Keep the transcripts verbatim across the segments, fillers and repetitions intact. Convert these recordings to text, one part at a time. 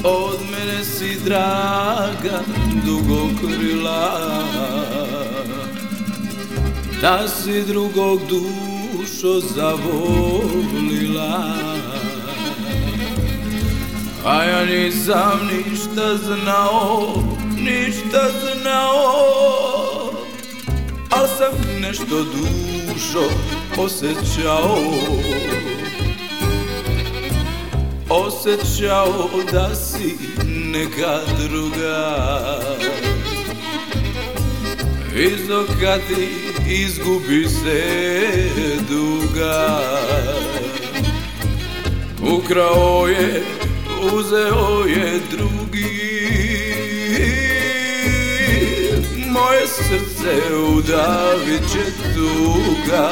od mene si draga dugokrila, da si drugog dušo zavolila, a ja nisam ništa znao, ništa znao, al sam nešto dušo osjećao, osjećao da si neka druga. Iz oka ti izgubi se duga, ukrao je, uzeo je drugi, moje srce udavit će tuga.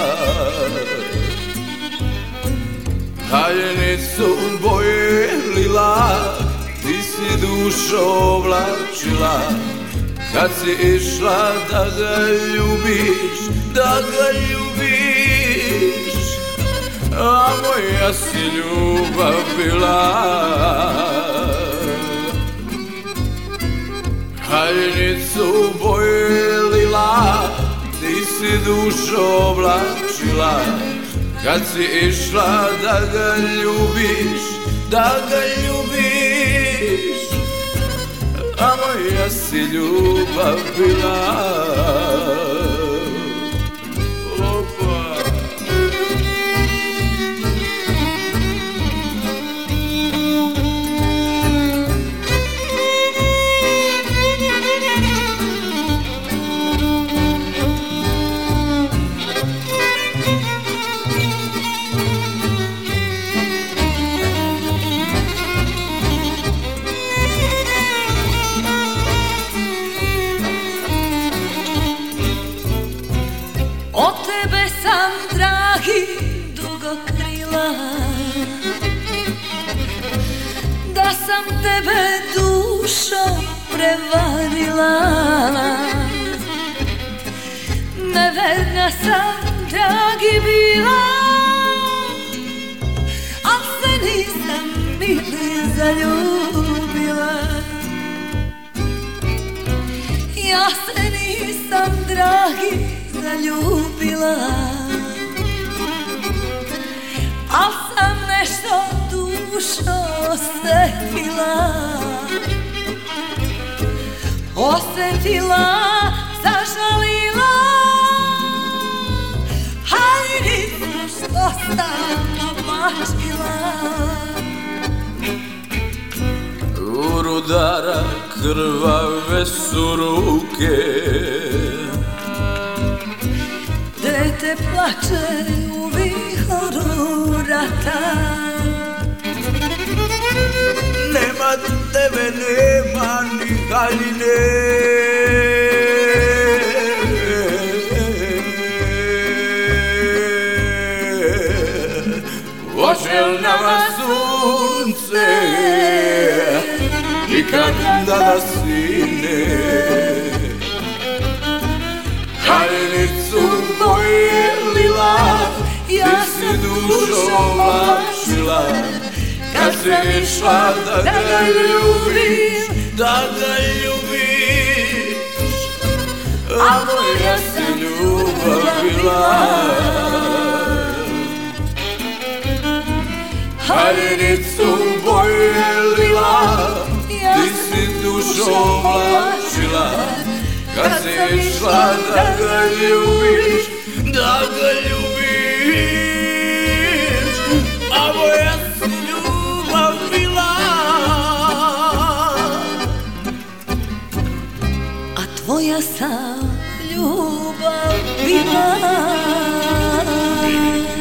Haljenicu bojlila, ti si dušo vlačila, kad si išla da ga ljubiš, da ga ljubiš, a moja si ljubav bila. Haljenicu bojlila, ti si dušo vlačila, kad si išla da ga ljubiš, da ga ljubiš, a moja si ljubav bila. Od tebe sam, dragi, dugokrila, da sam tebe dušo prevarila. Neverna sam, dragi, bila, al se nisam mili zaljubila. Ja se nisam, dragi, zaljubila, al sam nešto dušo osjetila, osjetila, zažalila, ali nisam što sam oplačila. U rudara krvave su ruke, dete plače u vihoru rata. Nema tebe, nema ni haljine, voželnava sunce, nikad da nas sine. Haljenicu bojlila, ti si dušo vlačila, kad si išla da ga ljubiš, da ga ljubiš, a moja si ljubav bila. Haljenicu bojlila, ti si dušo vlačila, kad si išla da ga ljubiš, da ga ljubiš, a moja si ljubav bila. A tvoja sam ljubav bila.